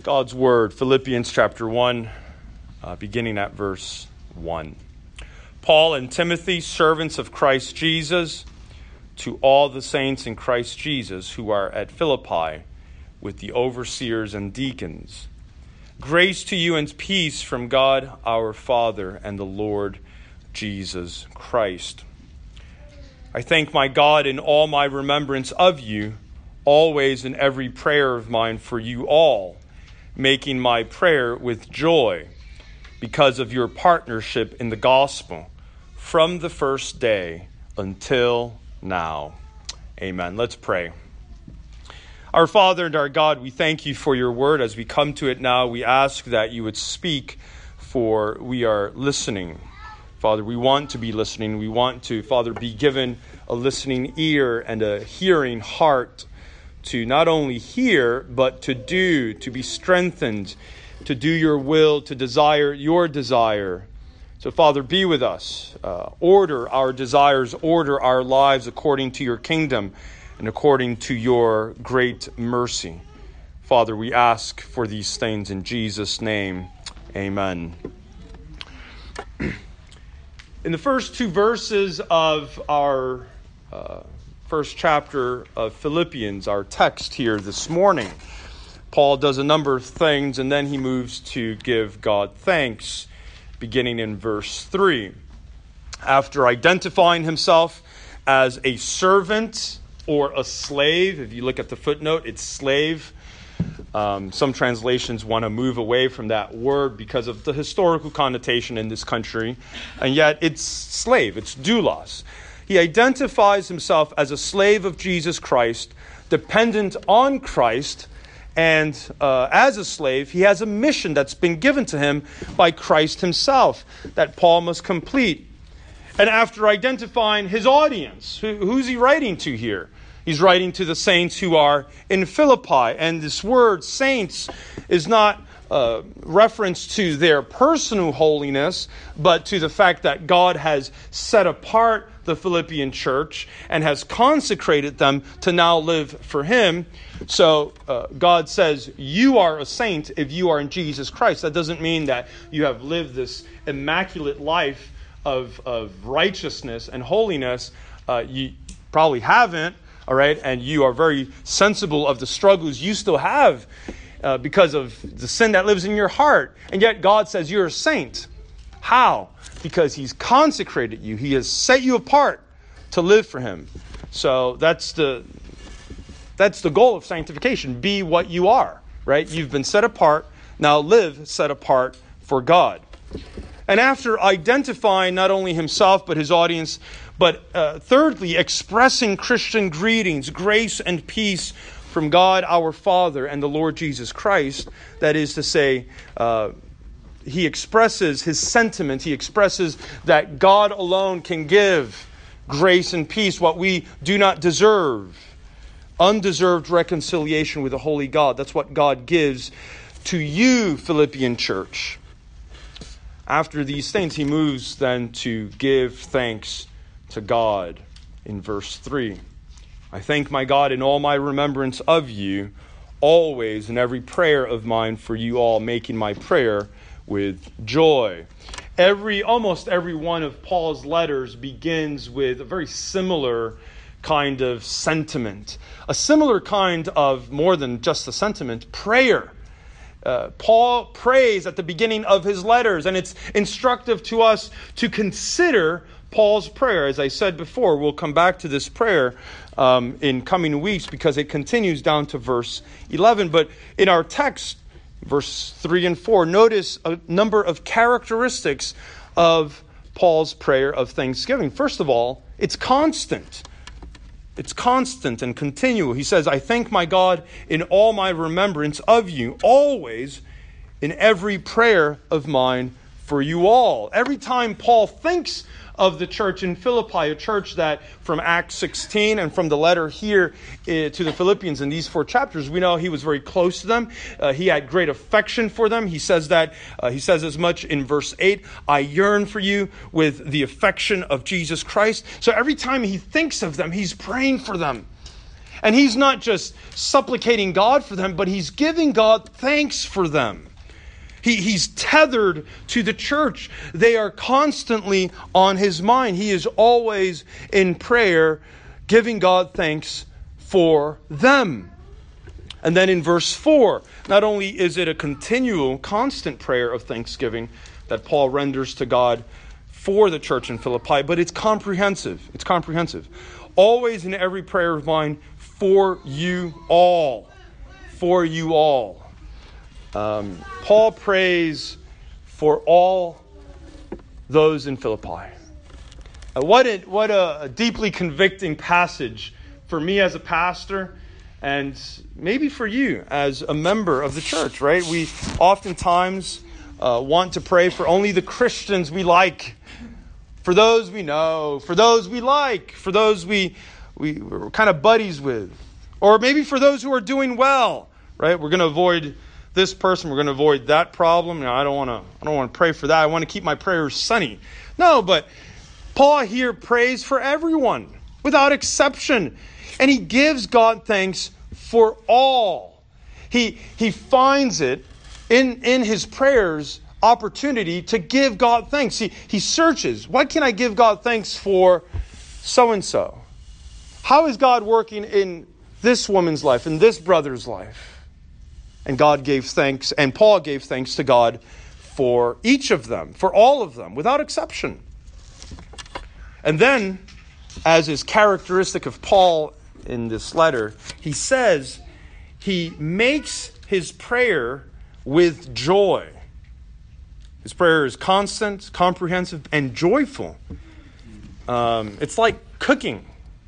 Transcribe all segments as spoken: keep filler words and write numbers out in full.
God's Word, Philippians chapter one, uh, beginning at verse one. Paul and Timothy, servants of Christ Jesus, to all the saints in Christ Jesus who are at Philippi, with the overseers and deacons. Grace to you and peace from God our Father and the Lord Jesus Christ. I thank my God in all my remembrance of you, always in every prayer of mine for you all, making my prayer with joy because of your partnership in the gospel from the first day until now. Amen. Let's pray. Our Father and our God, we thank you for your word. As we come to it now, we ask that you would speak, for we are listening. Father, we want to be listening. We want to, Father, be given a listening ear and a hearing heart to not only hear, but to do, to be strengthened, to do your will, to desire your desire. So, Father, be with us. Uh, order our desires, order our lives according to your kingdom and according to your great mercy. Father, we ask for these things in Jesus' name. Amen. In the first two verses of our uh, first chapter of Philippians, our text here this morning, Paul does a number of things, and then he moves to give God thanks, beginning in verse three. After identifying himself as a servant or a slave, if you look at the footnote, it's slave. Um, some translations want to move away from that word because of the historical connotation in this country, and yet it's slave, it's doulos. He identifies himself as a slave of Jesus Christ, dependent on Christ, and uh, as a slave, he has a mission that's been given to him by Christ himself that Paul must complete. And after identifying his audience, who, who's he writing to here? He's writing to the saints who are in Philippi. And this word, saints, is not uh, reference to their personal holiness, but to the fact that God has set apart the Philippian church and has consecrated them to now live for him. So uh, God says, you are a saint if you are in Jesus Christ. That doesn't mean that you have lived this immaculate life of, of righteousness and holiness. Uh, you probably haven't, all right? And you are very sensible of the struggles you still have uh, because of the sin that lives in your heart. And yet God says you're a saint. How? Because he's consecrated you. He has set you apart to live for him. So that's the that's the goal of sanctification. Be what you are, right? You've been set apart. Now live set apart for God. And after identifying not only himself but his audience, but uh, thirdly, expressing Christian greetings, grace and peace from God our Father and the Lord Jesus Christ, that is to say, uh, he expresses his sentiment. He expresses that God alone can give grace and peace, what we do not deserve. Undeserved reconciliation with a holy God. That's what God gives to you, Philippian church. After these things, he moves then to give thanks to God in verse three. I thank my God in all my remembrance of you, always in every prayer of mine for you all, making my prayer with joy. Every, almost every one of Paul's letters begins with a very similar kind of sentiment. A similar kind of, more than just a sentiment, prayer. Uh, Paul prays at the beginning of his letters, and it's instructive to us to consider Paul's prayer. As I said before, we'll come back to this prayer um, in coming weeks because it continues down to verse eleven. But in our text, verse three and four, notice a number of characteristics of Paul's prayer of thanksgiving. First of all, it's constant. It's constant and continual. He says, I thank my God in all my remembrance of you, always in every prayer of mine for you all. Every time Paul thinks of the church in Philippi, a church that from Acts sixteen and from the letter here uh, to the Philippians in these four chapters, we know he was very close to them. Uh, he had great affection for them. He says that, uh, he says as much in verse eight, I yearn for you with the affection of Jesus Christ. So every time he thinks of them, he's praying for them. And he's not just supplicating God for them, but he's giving God thanks for them. He, he's tethered to the church. They are constantly on his mind. He is always in prayer, giving God thanks for them. And then in verse four, not only is it a continual, constant prayer of thanksgiving that Paul renders to God for the church in Philippi, but it's comprehensive. It's comprehensive. Always in every prayer of mine, for you all. For you all. Um, Paul prays for all those in Philippi. Uh, what a, what a deeply convicting passage for me as a pastor, and maybe for you as a member of the church, right? We oftentimes uh, want to pray for only the Christians we like, for those we know, for those we like, for those we, we, we're kind of buddies with, or maybe for those who are doing well, right? We're going to avoid this person, we're going to avoid that problem. Now, I don't want to I don't want to pray for that. I want to keep my prayers sunny. No, but Paul here prays for everyone without exception. And he gives God thanks for all. He, he finds it in, in his prayers opportunity to give God thanks. He, he searches, what can I give God thanks for so-and-so? How is God working in this woman's life, in this brother's life? And God gave thanks, and Paul gave thanks to God for each of them, for all of them, without exception. And then, as is characteristic of Paul in this letter, he says he makes his prayer with joy. His prayer is constant, comprehensive, and joyful. Um, it's like cooking.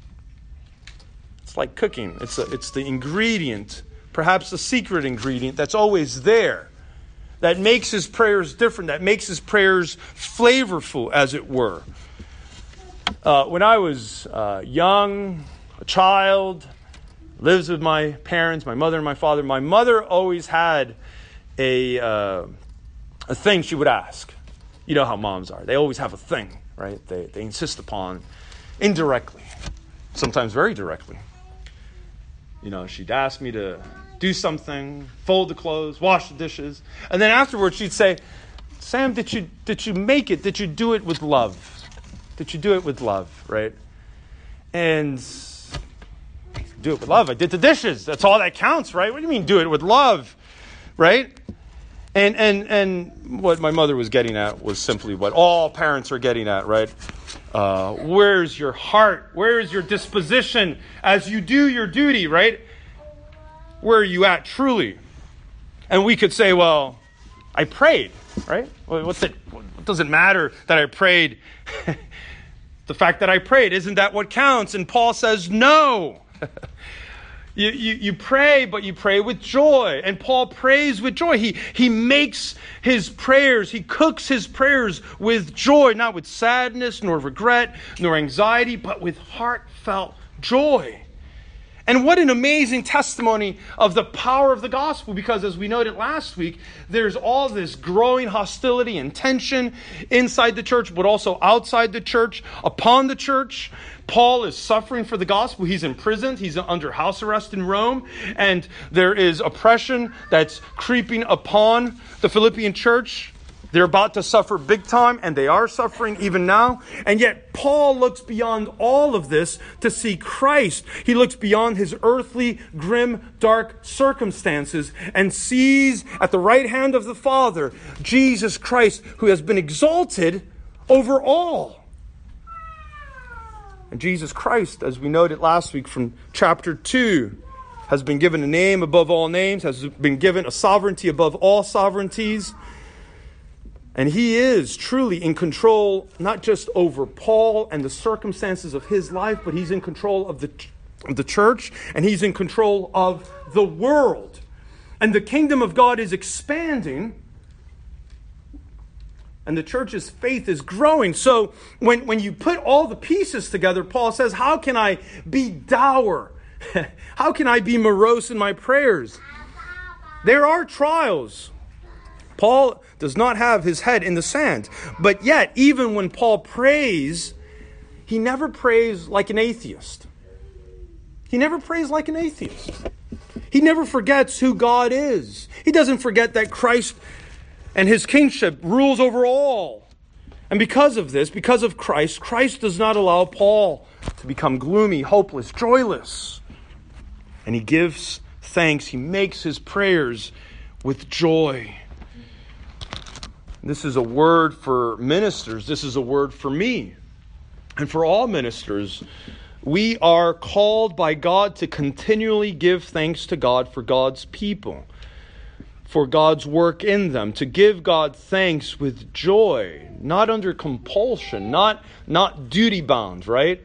It's like cooking. It's a, it's the ingredient, perhaps the secret ingredient that's always there, that makes his prayers different, that makes his prayers flavorful, as it were. Uh, when I was uh, young, a child, lives with my parents, my mother and my father, my mother always had a uh, a thing she would ask. You know how moms are. They always have a thing, right? They, they insist upon indirectly, sometimes very directly. You know, she'd ask me to do something, fold the clothes, wash the dishes. And then afterwards she'd say, Sam, did you did you make it? Did you do it with love? Did you do it with love, right? And do it with love. I did the dishes. That's all that counts, right? What do you mean do it with love, right? And and and what my mother was getting at was simply what all parents are getting at, right? Uh, where's your heart? Where is your disposition as you do your duty, right? Where are you at truly? And we could say, well, I prayed, right? What's it? What does it matter that I prayed? The fact that I prayed, isn't that what counts? And Paul says, no. you, you, you pray, but you pray with joy. And Paul prays with joy. He, he makes his prayers, he cooks his prayers with joy, not with sadness, nor regret, nor anxiety, but with heartfelt joy. And what an amazing testimony of the power of the gospel, because as we noted last week, there's all this growing hostility and tension inside the church, but also outside the church, upon the church. Paul is suffering for the gospel. He's imprisoned. He's under house arrest in Rome. And there is oppression that's creeping upon the Philippian church. They're about to suffer big time, and they are suffering even now. And yet Paul looks beyond all of this to see Christ. He looks beyond his earthly, grim, dark circumstances and sees at the right hand of the Father, Jesus Christ, who has been exalted over all. And Jesus Christ, as we noted last week from chapter two, has been given a name above all names, has been given a sovereignty above all sovereignties. And he is truly in control, not just over Paul and the circumstances of his life, but he's in control of the, of the church, and he's in control of the world. And the kingdom of God is expanding, and the church's faith is growing. So when, when you put all the pieces together, Paul says, how can I be dour? How can I be morose in my prayers? There are trials. Paul does not have his head in the sand. But yet, even when Paul prays, he never prays like an atheist. He never prays like an atheist. He never forgets who God is. He doesn't forget that Christ and his kingship rules over all. And because of this, because of Christ, Christ does not allow Paul to become gloomy, hopeless, joyless. And he gives thanks. He makes his prayers with joy. This is a word for ministers. This is a word for me and for all ministers. We are called by God to continually give thanks to God for God's people, for God's work in them, to give God thanks with joy, not under compulsion, not, not duty-bound, right?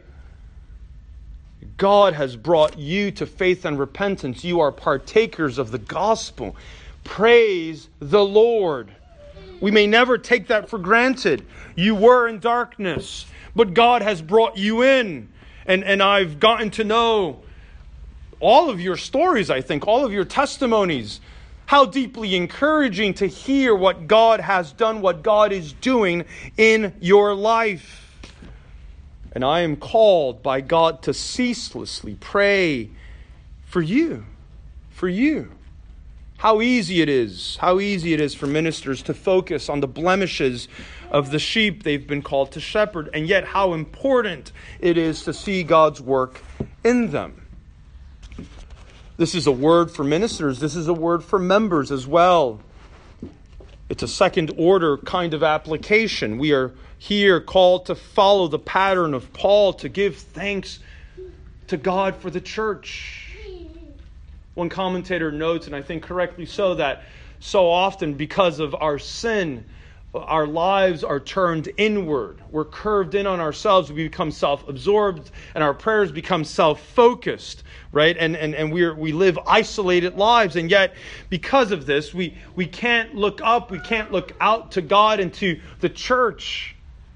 God has brought you to faith and repentance. You are partakers of the gospel. Praise the Lord. We may never take that for granted. You were in darkness, but God has brought you in. And, and I've gotten to know all of your stories, I think, all of your testimonies. How deeply encouraging to hear what God has done, what God is doing in your life. And I am called by God to ceaselessly pray for you, for you. How easy it is, how easy it is for ministers to focus on the blemishes of the sheep they've been called to shepherd, and yet how important it is to see God's work in them. This is a word for ministers. This is a word for members as well. It's a second order kind of application. We are here called to follow the pattern of Paul, to give thanks to God for the church. One commentator notes, and I think correctly so, that so often because of our sin, our lives are turned inward. We're curved in on ourselves. We become self-absorbed, and our prayers become self-focused, right? And and and we we live isolated lives, and yet because of this, we we can't look up. We can't look out to God and to the church.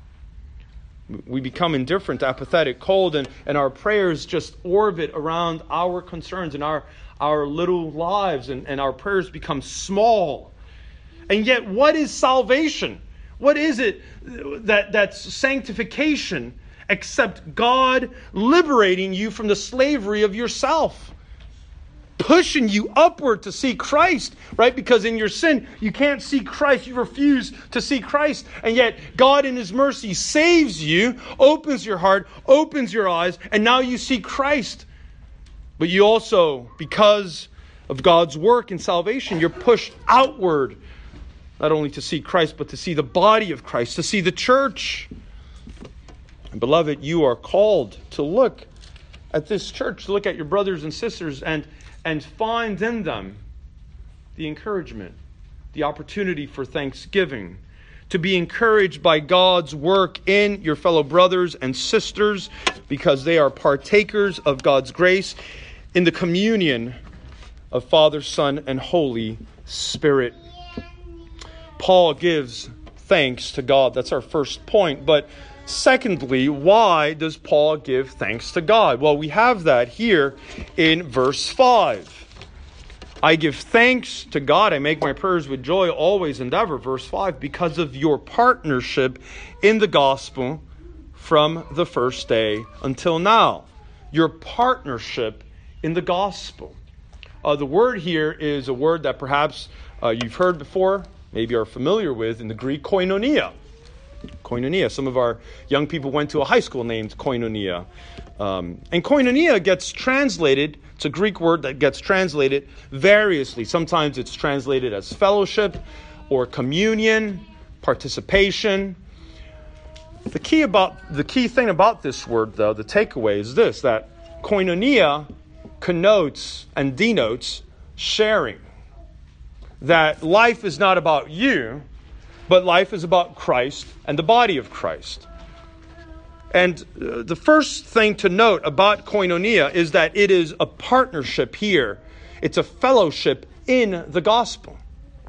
We become indifferent, apathetic, cold, and, and our prayers just orbit around our concerns and our, our little lives, and, and our prayers become small. And yet, what is salvation? What is it that that's sanctification except God liberating you from the slavery of yourself? Pushing you upward to see Christ, right? Because in your sin, you can't see Christ. You refuse to see Christ. And yet, God in his mercy saves you, opens your heart, opens your eyes, and now you see Christ. But you also, because of God's work in salvation, you're pushed outward, not only to see Christ, but to see the body of Christ, to see the church. And beloved, you are called to look at this church, to look at your brothers and sisters, and And find in them the encouragement, the opportunity for thanksgiving, to be encouraged by God's work in your fellow brothers and sisters, because they are partakers of God's grace in the communion of Father, Son, and Holy Spirit. Paul gives thanks to God. That's our first point. But secondly, why does Paul give thanks to God? Well, we have that here in verse five. I give thanks to God. I make my prayers with joy always and ever. Verse five, because of your partnership in the gospel from the first day until now. Your partnership in the gospel. Uh, the word here is a word that perhaps uh, you've heard before, maybe are familiar with, in the Greek, koinonia. Koinonia. Some of our young people went to a high school named Koinonia. Um, and koinonia gets translated, it's a Greek word that gets translated variously. Sometimes it's translated as fellowship or communion, participation. The key about the key thing about this word, though, the takeaway is this, that koinonia connotes and denotes sharing. That life is not about you, but life is about Christ and the body of Christ. And uh, the first thing to note about koinonia is that it is a partnership here. It's a fellowship in the gospel.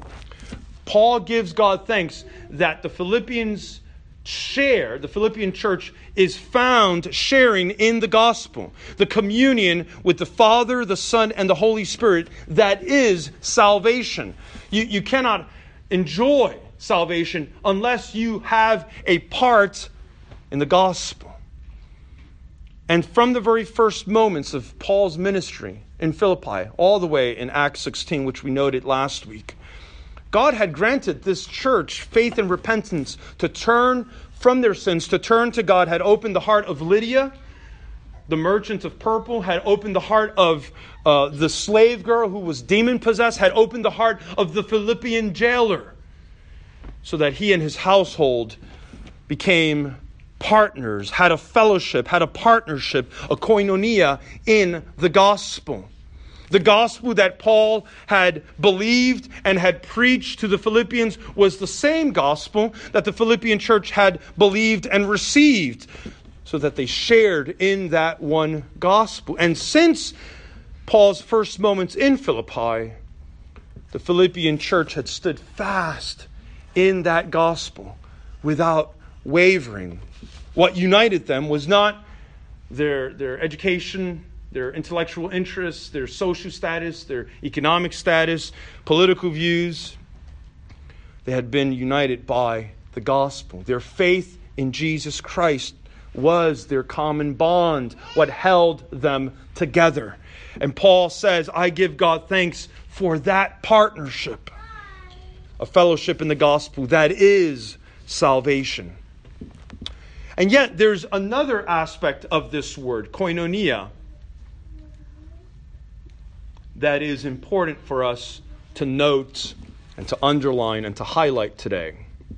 Paul gives God thanks that the Philippians share, the Philippian church is found sharing in the gospel, the communion with the Father, the Son, and the Holy Spirit. That is salvation. You, you cannot enjoy salvation unless you have a part in the gospel. And from the very first moments of Paul's ministry in Philippi, all the way in Acts sixteen, which we noted last week, God had granted this church faith and repentance to turn from their sins, to turn to God, had opened the heart of Lydia, the merchant of purple, had opened the heart of uh, the slave girl who was demon-possessed, had opened the heart of the Philippian jailer, so that he and his household became partners, had a fellowship, had a partnership, a koinonia in the gospel. The gospel that Paul had believed and had preached to the Philippians was the same gospel that the Philippian church had believed and received, so that they shared in that one gospel. And since Paul's first moments in Philippi, the Philippian church had stood fast in that gospel without wavering. What united them was not their, their education, their intellectual interests, their social status, their economic status, political views. They had been united by the gospel. Their faith in Jesus Christ was their common bond, what held them together. And Paul says, I give God thanks for that partnership, a fellowship in the gospel that is salvation. And yet there's another aspect of this word, koinonia, that is important for us to note and to underline and to highlight today.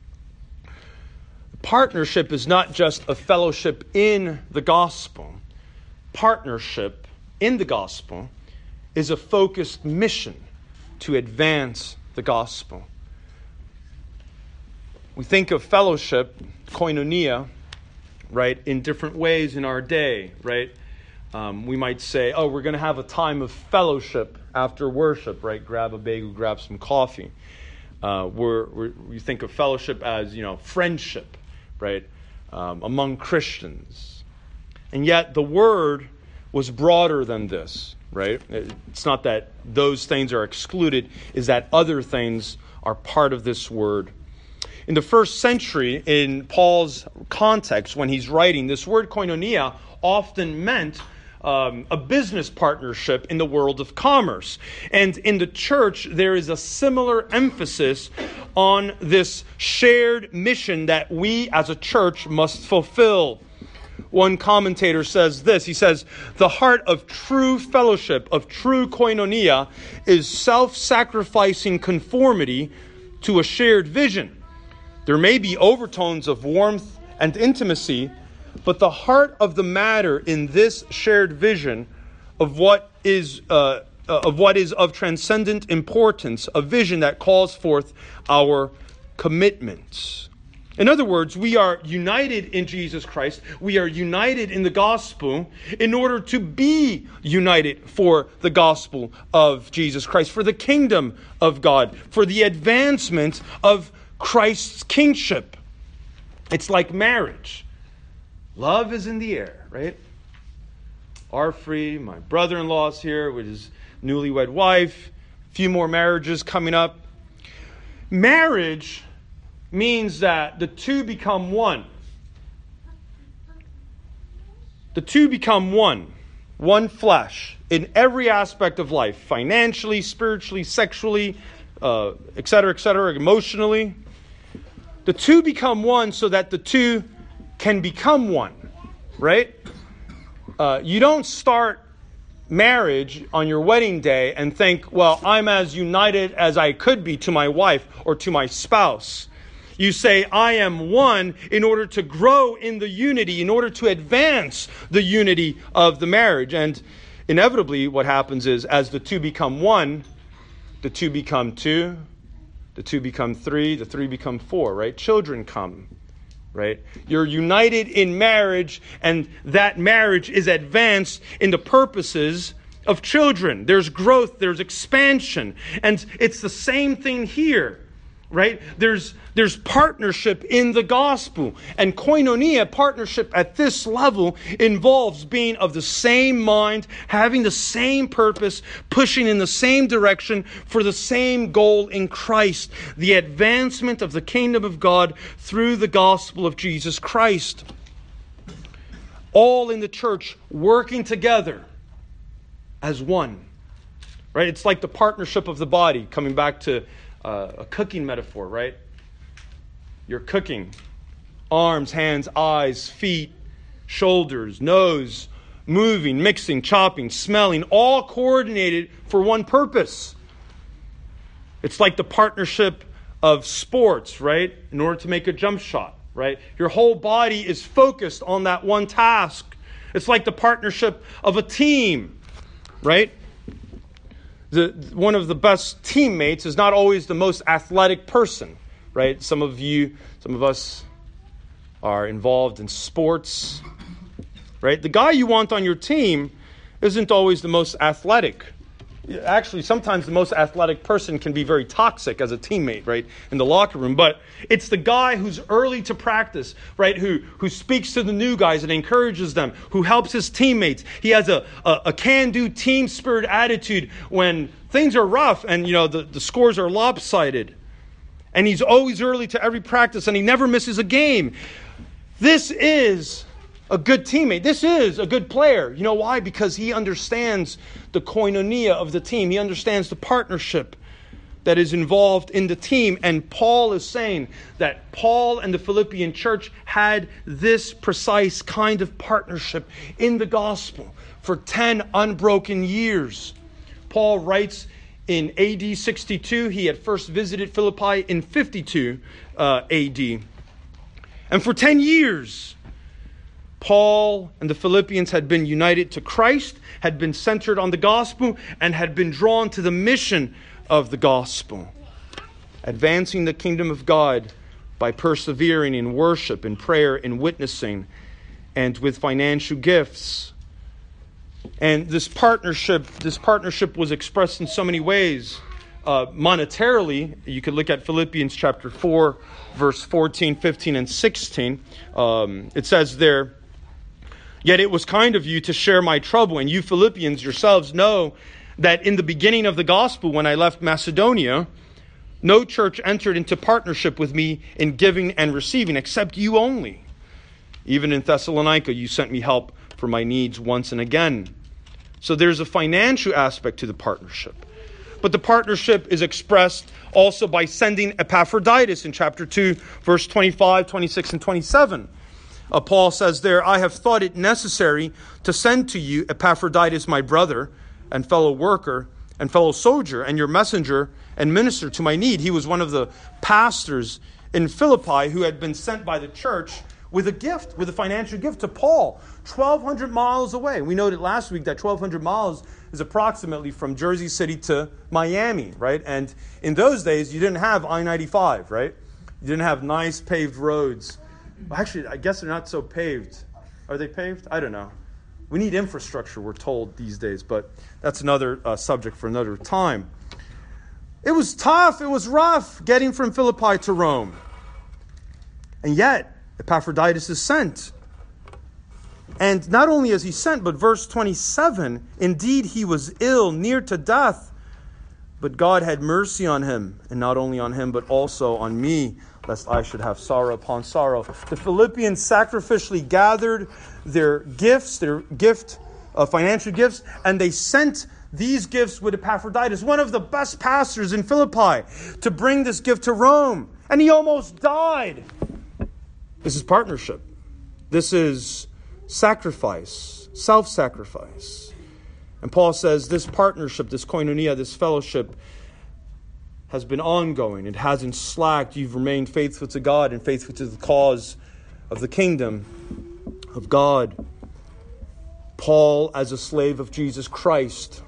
Partnership is not just a fellowship in the gospel. Partnership in the gospel is a focused mission to advance the gospel. We think of fellowship, koinonia, right, in different ways in our day, right? Um, we might say, oh, we're going to have a time of fellowship after worship, right? Grab a bagel, grab some coffee. Uh, we're, we're, we think of fellowship as, you know, friendship, right, um, among Christians. And yet the word was broader than this, right? It's not that those things are excluded, is that other things are part of this word. In the first century, in Paul's context, when he's writing, this word koinonia often meant um, a business partnership in the world of commerce. And in the church, there is a similar emphasis on this shared mission that we as a church must fulfill. One commentator says this, he says, the heart of true fellowship, of true koinonia, is self-sacrificing conformity to a shared vision. There may be overtones of warmth and intimacy, but the heart of the matter in this shared vision of what is uh, of what is of transcendent importance, a vision that calls forth our commitments. In other words, we are united in Jesus Christ. We are united in the gospel in order to be united for the gospel of Jesus Christ, for the kingdom of God, for the advancement of Christ's kingship. It's like marriage. Love is in the air, right? Our free, my brother-in-law's here with his newlywed wife. A few more marriages coming up. Marriage means that the two become one. The two become one. One flesh in every aspect of life. Financially, spiritually, sexually, uh, et cetera, et cetera, emotionally. The two become one so that the two can become one, right? Uh, you don't start marriage on your wedding day and think, well, I'm as united as I could be to my wife or to my spouse. You say, I am one in order to grow in the unity, in order to advance the unity of the marriage. And inevitably what happens is as the two become one, the two become two, the two become three, the three become four, right? Children come, right? You're united in marriage, and that marriage is advanced in the purposes of children. There's growth, there's expansion. And it's the same thing here, right? There's there's partnership in the gospel. And koinonia, partnership at this level, involves being of the same mind, having the same purpose, pushing in the same direction for the same goal in Christ, the advancement of the kingdom of God through the gospel of Jesus Christ. all in the church working together as one. Right? It's like the partnership of the body, coming back to uh, a cooking metaphor, right? You're cooking. Arms, hands, eyes, feet, shoulders, nose, moving, mixing, chopping, smelling, all coordinated for one purpose. It's like the partnership of sports, right? In order to make a jump shot, right? Your whole body is focused on that one task. It's like the partnership of a team, right? The, one of the best teammates is not always the most athletic person, right? Some of you, some of us are involved in sports, right? The guy you want on your team isn't always the most athletic. Actually, sometimes the most athletic person can be very toxic as a teammate, right, in the locker room. But it's the guy who's early to practice, right, who who speaks to the new guys and encourages them, who helps his teammates. He has a, a, a can-do team spirit attitude when things are rough and, you know, the, the scores are lopsided. And he's always early to every practice and he never misses a game. This is a good teammate. This is a good player. You know why? Because he understands the koinonia of the team. He understands the partnership that is involved in the team. And Paul is saying that Paul and the Philippian church had this precise kind of partnership in the gospel for ten unbroken years. Paul writes in A D sixty-two. He had first visited Philippi in fifty-two uh, A D. And for ten years, Paul and the Philippians had been united to Christ, had been centered on the gospel, and had been drawn to the mission of the gospel, advancing the kingdom of God by persevering in worship, in prayer, in witnessing, and with financial gifts. And this partnership, this partnership was expressed in so many ways. Uh, monetarily, you could look at Philippians chapter four, verse fourteen, fifteen, and sixteen. Um, it says there, "Yet it was kind of you to share my trouble, and you Philippians yourselves know that in the beginning of the gospel, when I left Macedonia, no church entered into partnership with me in giving and receiving, except you only. Even in Thessalonica, you sent me help for my needs once and again." So there's a financial aspect to the partnership. But the partnership is expressed also by sending Epaphroditus in chapter two, verse twenty-five, twenty-six, and twenty-seven. Uh, Paul says there, "I have thought it necessary to send to you Epaphroditus, my brother and fellow worker and fellow soldier, and your messenger and minister to my need." He was one of the pastors in Philippi who had been sent by the church with a gift, with a financial gift to Paul, twelve hundred miles away. We noted last week that twelve hundred miles is approximately from Jersey City to Miami, right? And in those days, you didn't have I ninety-five, right? You didn't have nice paved roads. Well, actually, I guess they're not so paved. Are they paved? I don't know. We need infrastructure, we're told these days, but that's another uh, subject for another time. It was tough, it was rough getting from Philippi to Rome. And yet, Epaphroditus is sent. And not only is he sent, but verse twenty-seven, "Indeed he was ill, near to death, but God had mercy on him, and not only on him, but also on me, lest I should have sorrow upon sorrow." The Philippians sacrificially gathered their gifts, their gift, uh, financial gifts, and they sent these gifts with Epaphroditus, one of the best pastors in Philippi, to bring this gift to Rome. And he almost died. This is partnership. This is sacrifice, self-sacrifice. And Paul says this partnership, this koinonia, this fellowship has been ongoing. It hasn't slacked. You've remained faithful to God and faithful to the cause of the kingdom of God. Paul, as a slave of Jesus Christ,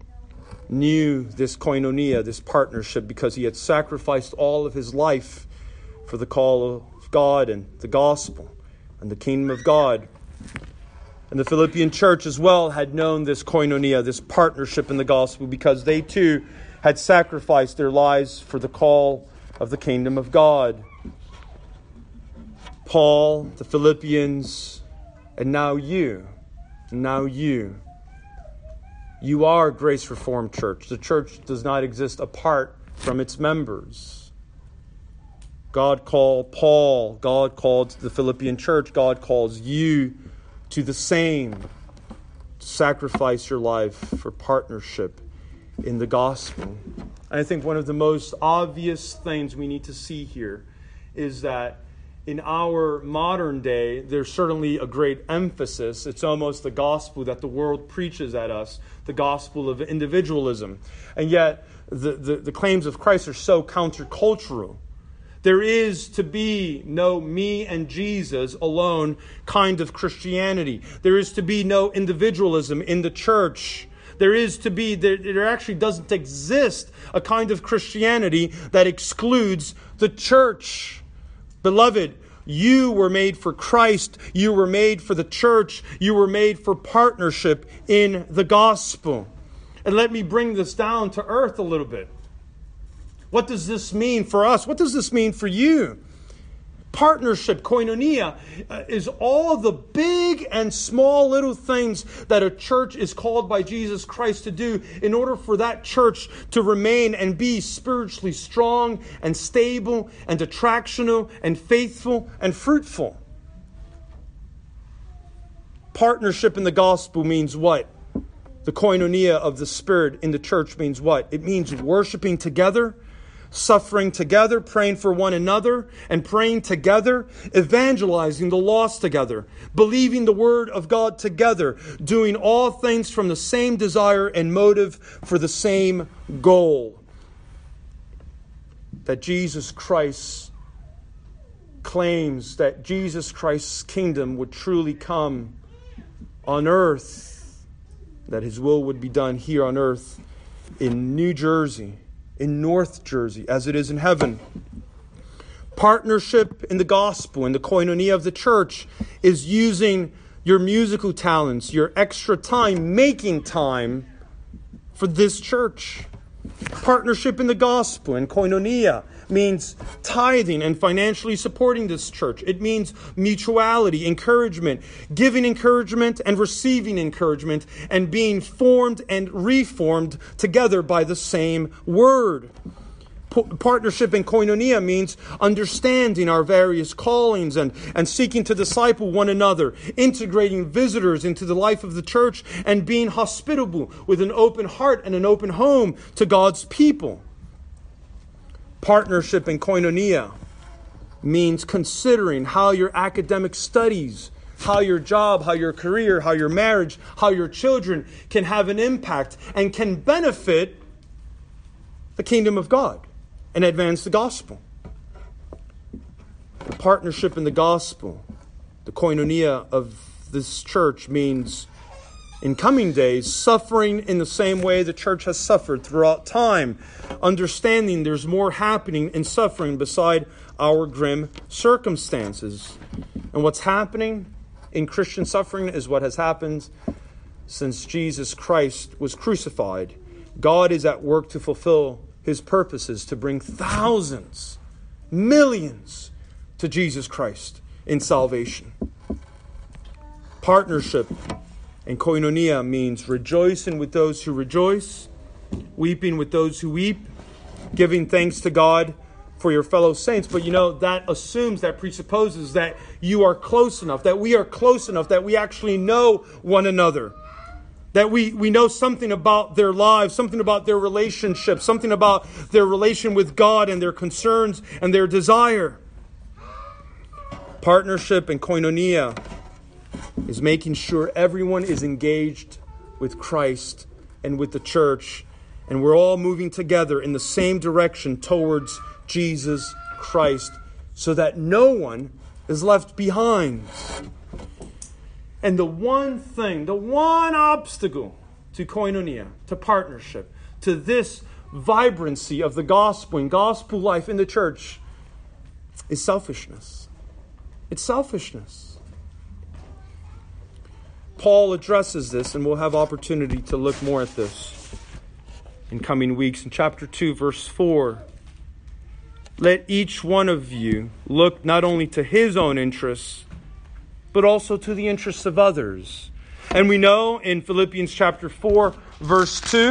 knew this koinonia, this partnership, because he had sacrificed all of his life for the call of God and the gospel and the kingdom of God. And the Philippian church as well had known this koinonia, this partnership in the gospel, because they too had sacrificed their lives for the call of the kingdom of God. Paul, the Philippians, and now you, now you. You are Grace Reformed Church. The church does not exist apart from its members. God called Paul. God called the Philippian church. God calls you to the same. Sacrifice your life for partnership in the gospel. And I think one of the most obvious things we need to see here is that in our modern day, there's certainly a great emphasis. It's almost the gospel that the world preaches at us, the gospel of individualism. And yet, the, the, the claims of Christ are so countercultural. There is to be no me and Jesus alone kind of Christianity. There is to be no individualism in the church. There is to be, there, there actually doesn't exist a kind of Christianity that excludes the church. Beloved, you were made for Christ. You were made for the church. You were made for partnership in the gospel. And let me bring this down to earth a little bit. What does this mean for us? What does this mean for you? Partnership, koinonia, uh, is all the big and small little things that a church is called by Jesus Christ to do in order for that church to remain and be spiritually strong and stable and attractional and faithful and fruitful. Partnership in the gospel means what? The koinonia of the Spirit in the church means what? It means worshiping together, suffering together, praying for one another, and praying together, evangelizing the lost together, believing the word of God together, doing all things from the same desire and motive for the same goal. That Jesus Christ claims that Jesus Christ's kingdom would truly come on earth, that his will would be done here on earth in New Jersey, in North Jersey, as it is in heaven. Partnership in the gospel, in the koinonia of the church, is using your musical talents, your extra time, making time for this church. Partnership in the gospel, in koinonia, means tithing and financially supporting this church. It means mutuality, encouragement, giving encouragement and receiving encouragement, and being formed and reformed together by the same word. P- partnership in koinonia means understanding our various callings and, and seeking to disciple one another, integrating visitors into the life of the church, and being hospitable with an open heart and an open home to God's people. Partnership in koinonia means considering how your academic studies, how your job, how your career, how your marriage, how your children can have an impact and can benefit the kingdom of God and advance the gospel. The partnership in the gospel, the koinonia of this church, means in coming days, suffering in the same way the church has suffered throughout time, understanding there's more happening in suffering beside our grim circumstances. And what's happening in Christian suffering is what has happened since Jesus Christ was crucified. God is at work to fulfill his purposes, to bring thousands, millions to Jesus Christ in salvation. Partnership and koinonia means rejoicing with those who rejoice, weeping with those who weep, giving thanks to God for your fellow saints. But you know, that assumes, that presupposes that you are close enough, that we are close enough, that we actually know one another, that we, we know something about their lives, something about their relationships, something about their relation with God and their concerns and their desire. Partnership and koinonia is making sure everyone is engaged with Christ and with the church, and we're all moving together in the same direction towards Jesus Christ, so that no one is left behind. And the one thing, the one obstacle to koinonia, to partnership, to this vibrancy of the gospel and gospel life in the church is selfishness. It's selfishness. Paul addresses this, and we'll have opportunity to look more at this in coming weeks. In chapter two, verse four, let each one of you look not only to his own interests, but also to the interests of others. And we know in Philippians chapter four, verse two,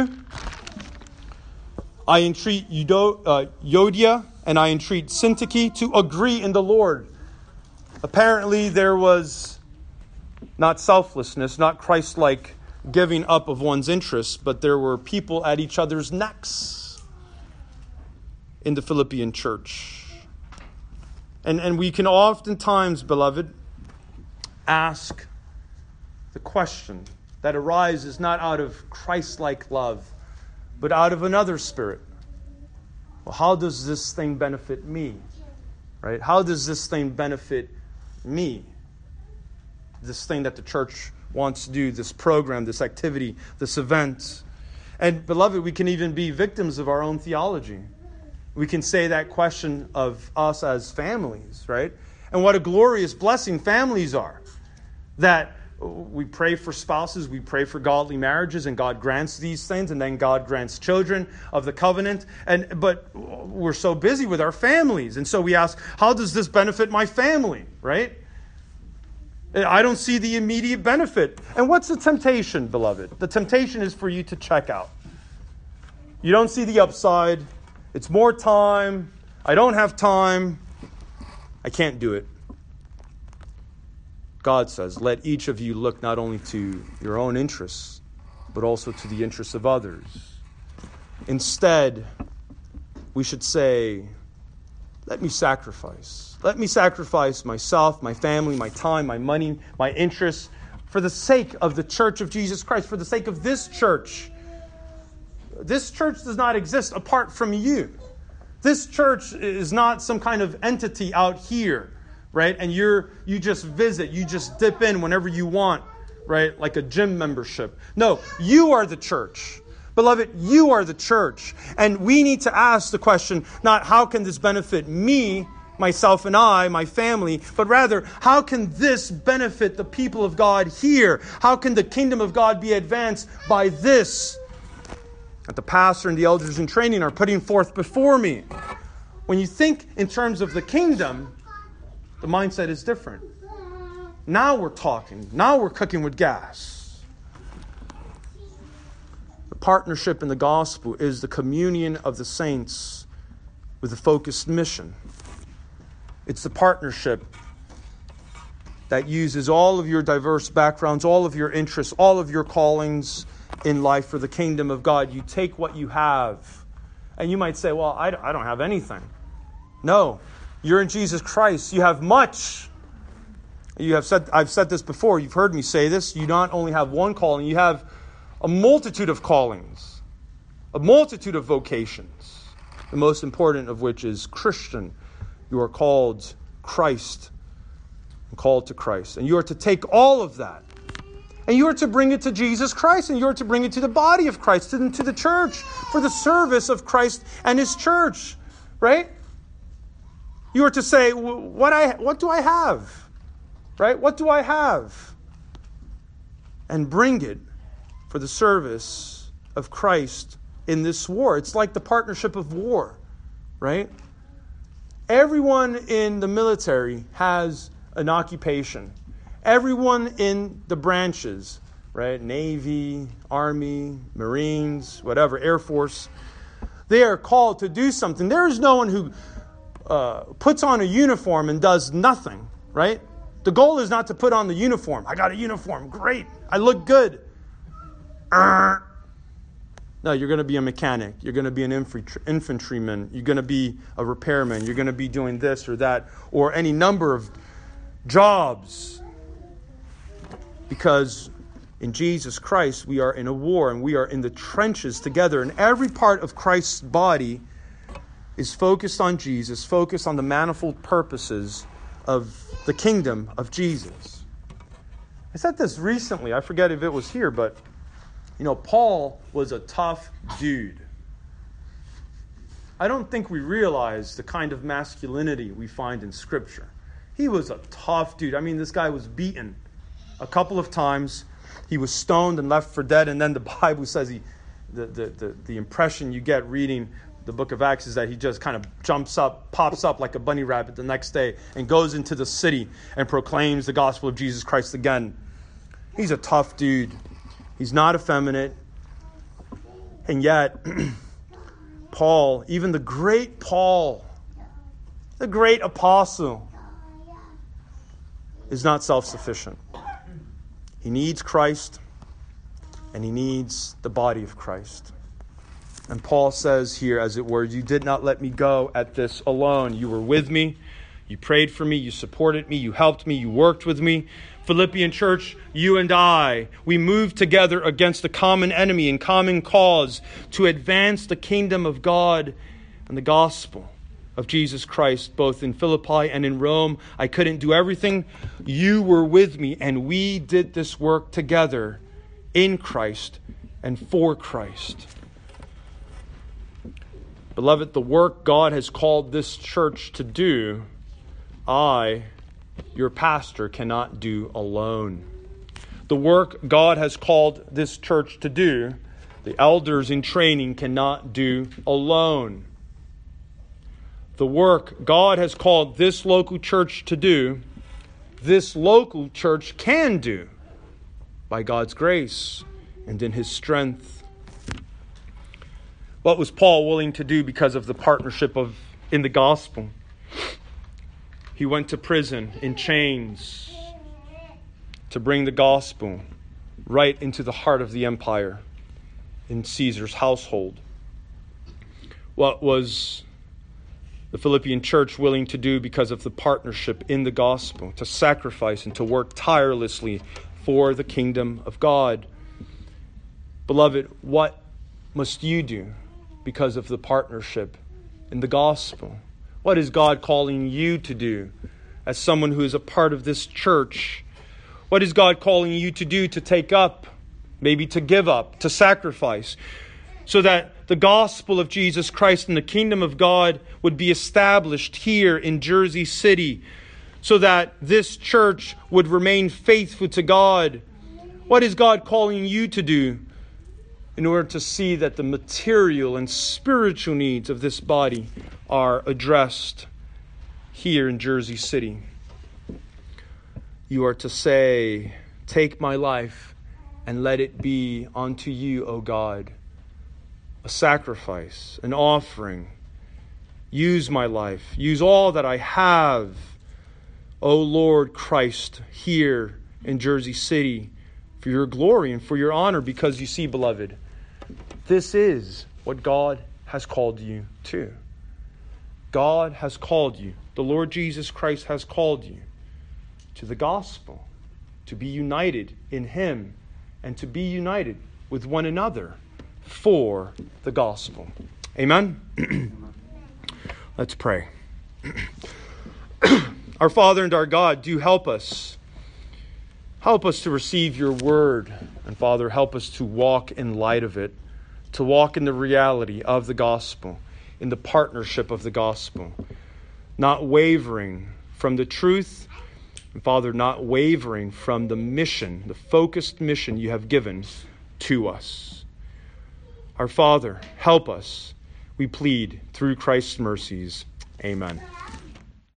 I entreat Euodia and I entreat Syntyche to agree in the Lord. Apparently there was not selflessness, not Christ-like giving up of one's interests, but there were people at each other's necks in the Philippian church. And, and we can oftentimes, beloved, ask the question that arises not out of Christ-like love, but out of another spirit. Well, how does this thing benefit me? Right? How does this thing benefit me? This thing that the church wants to do, this program, this activity, this event. And beloved, we can even be victims of our own theology. We can say that question of us as families, right? And what a glorious blessing families are. That we pray for spouses, we pray for godly marriages, and God grants these things, and then God grants children of the covenant. And but we're so busy with our families, and so we ask, how does this benefit my family, right? I don't see the immediate benefit. And what's the temptation, beloved? The temptation is for you to check out. You don't see the upside. It's more time. I don't have time. I can't do it. God says, let each of you look not only to your own interests, but also to the interests of others. Instead, we should say, let me sacrifice. Let me sacrifice myself, my family, my time, my money, my interests, for the sake of the church of Jesus Christ, for the sake of this church. This church does not exist apart from you. This church is not some kind of entity out here, right? And you're you just visit, you just dip in whenever you want, right? Like a gym membership. No, you are the church. Beloved, you are the church. And we need to ask the question, not how can this benefit me, myself and I, my family, but rather, how can this benefit the people of God here? How can the kingdom of God be advanced by this that the pastor and the elders in training are putting forth before me? When you think in terms of the kingdom, the mindset is different. Now we're talking. Now we're cooking with gas. The partnership in the gospel is the communion of the saints with a focused mission. It's the partnership that uses all of your diverse backgrounds, all of your interests, all of your callings in life for the kingdom of God. You take what you have. And you might say, well, I don't have anything. No, you're in Jesus Christ. You have much. You have said, I've said this before. You've heard me say this. You not only have one calling, you have a multitude of callings, a multitude of vocations, the most important of which is Christian. You are called Christ and called to Christ. And you are to take all of that and you are to bring it to Jesus Christ, and you are to bring it to the body of Christ, and to the church, for the service of Christ and His church, right? You are to say, what I what do I have? Right? What do I have? And bring it for the service of Christ in this war. It's like the partnership of war, right? Everyone in the military has an occupation. Everyone in the branches, right? Navy, Army, Marines, whatever, Air Force, they are called to do something. There is no one who uh, puts on a uniform and does nothing, right? The goal is not to put on the uniform. I got a uniform. Great. I look good. Uh, no, you're going to be a mechanic. You're going to be an infantry, infantryman. You're going to be a repairman. You're going to be doing this or that or any number of jobs. Because in Jesus Christ, we are in a war and we are in the trenches together. And every part of Christ's body is focused on Jesus, focused on the manifold purposes of the kingdom of Jesus. I said this recently. I forget if it was here, but you know, Paul was a tough dude. I don't think we realize the kind of masculinity we find in Scripture. He was a tough dude. I mean, this guy was beaten a couple of times. He was stoned and left for dead. And then the Bible says he, the, the, the, the impression you get reading the book of Acts is that he just kind of jumps up, pops up like a bunny rabbit the next day and goes into the city and proclaims the gospel of Jesus Christ again. He's a tough dude. He's not effeminate. And yet, Paul, even the great Paul, the great apostle, is not self-sufficient. He needs Christ, and he needs the body of Christ. And Paul says here, as it were, you did not let me go at this alone. You were with me. You prayed for me. You supported me. You helped me. You worked with me. Philippian church, you and I, we moved together against a common enemy and common cause to advance the kingdom of God and the gospel of Jesus Christ, both in Philippi and in Rome. I couldn't do everything. You were with me, and we did this work together in Christ and for Christ. Beloved, the work God has called this church to do, I, your pastor, cannot do alone. The work God has called this church to do, the elders in training cannot do alone. The work God has called this local church to do, this local church can do by God's grace and in his strength. What was Paul willing to do because of the partnership of in the gospel? He went to prison in chains to bring the gospel right into the heart of the empire in Caesar's household. What was the Philippian church willing to do because of the partnership in the gospel? To sacrifice and to work tirelessly for the kingdom of God. Beloved, what must you do because of the partnership in the gospel? What is God calling you to do as someone who is a part of this church? What is God calling you to do, to take up, maybe to give up, to sacrifice, so that the gospel of Jesus Christ and the kingdom of God would be established here in Jersey City, so that this church would remain faithful to God? What is God calling you to do in order to see that the material and spiritual needs of this body are addressed here in Jersey City? You are to say, take my life and let it be unto you, O God, a sacrifice, an offering. Use my life. Use all that I have, O Lord Christ, here in Jersey City for your glory and for your honor, because you see, beloved, this is what God has called you to. God has called you. The Lord Jesus Christ has called you to the gospel, to be united in him and to be united with one another for the gospel. Amen? Let's pray. Our Father and our God, do help us. Help us to receive your word. And Father, help us to walk in light of it, to walk in the reality of the gospel, in the partnership of the gospel, not wavering from the truth, and Father, not wavering from the mission, the focused mission you have given to us. Our Father, help us, we plead, through Christ's mercies. Amen.